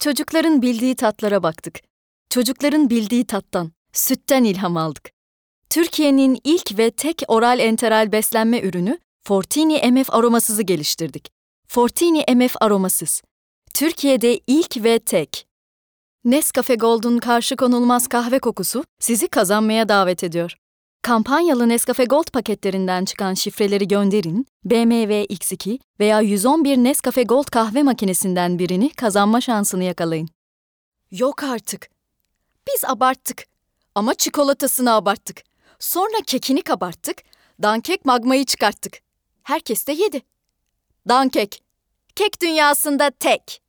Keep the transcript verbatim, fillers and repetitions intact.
Çocukların bildiği tatlara baktık. Çocukların bildiği tattan, sütten ilham aldık. Türkiye'nin ilk ve tek oral enteral beslenme ürünü Fortini M F aromasızı geliştirdik. Fortini M F aromasız. Türkiye'de ilk ve tek. Nescafe Gold'un karşı konulmaz kahve kokusu sizi kazanmaya davet ediyor. Kampanyalı Nescafe Gold paketlerinden çıkan şifreleri gönderin, B M W X iki veya yüz on bir Nescafe Gold kahve makinesinden birini kazanma şansını yakalayın. Yok artık. Biz abarttık. Ama çikolatasını abarttık. Sonra kekini kabarttık, dankek magmayı çıkarttık. Herkes de yedi. Dankek. Kek dünyasında tek.